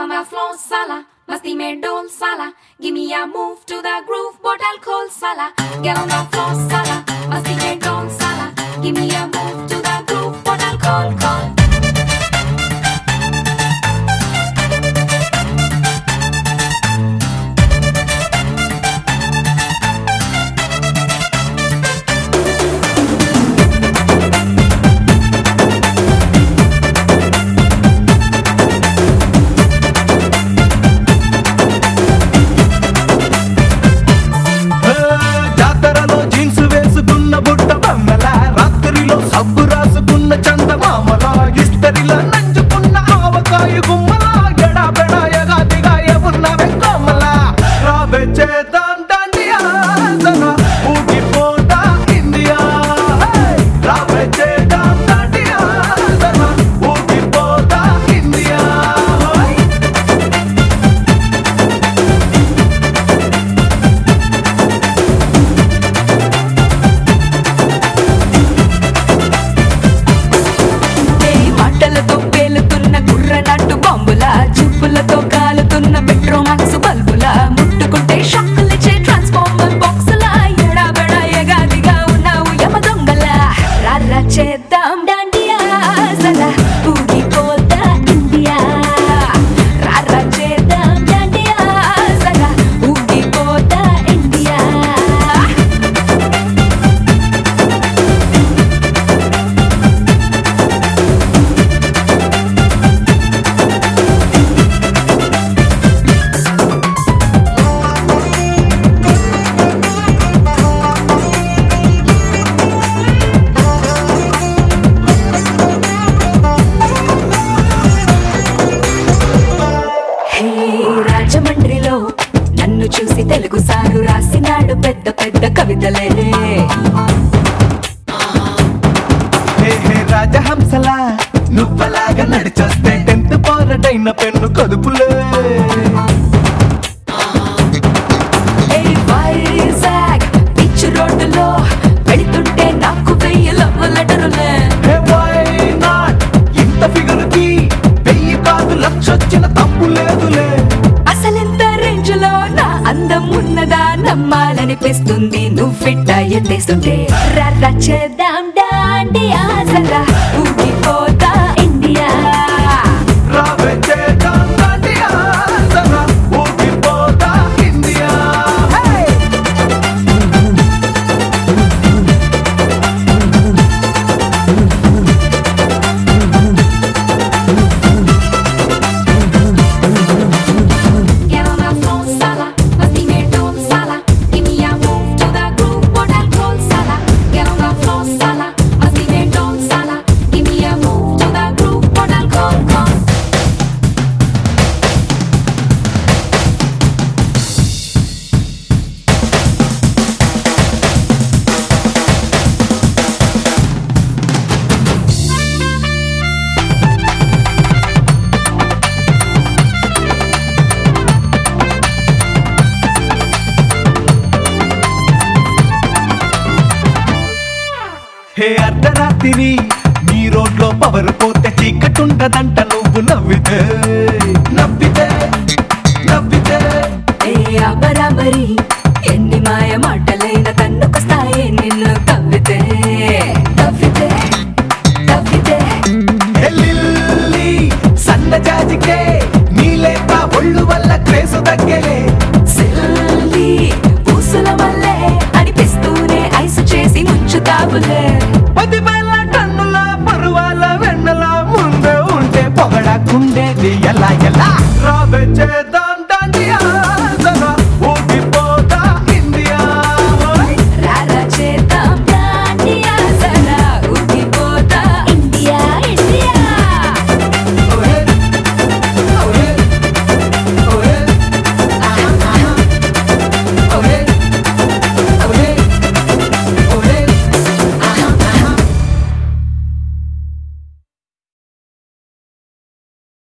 on the floor, sala. Masti mein dol, sala. Give me a move to the groove, bottle cold, sala. Get on the floor, sala. Masti mein dol, sala. Give me a move to the groove, bottle cold, cold. చూసి Telugu sir రాసినాడు పెద్ద పెద్ద కవితలే రాజహంసలా నువ్వలాగా నడిచొస్తే 10th పోరడైన pen కదుపులే వైజాగ్ బీచ్ రోడ్డులో వెళుతుంటే నాకు 1000 లవ్ లెటరులే ఇంత ఫిగర్కి 1000 కాదు లక్షొచ్చిన తప్పు లేదులే అసలెంత రేంజ్ లో నా అందం ఉన్నదా నమ్మాలనిపిస్తుంది నువ్వు ఫిట్ అయ్యేస్తుంటే రర్ర చేద్దాం డాండియా జరా ఊగిపోతా ఇండియా రావే చేద్దాం డాండియా జరా ఊగిపోతా ఇండియా హే అర్ధరాత్రి నీ రోడ్లో పవర్ పోతే చీకటుండదంట నువ్వు నవ్వితే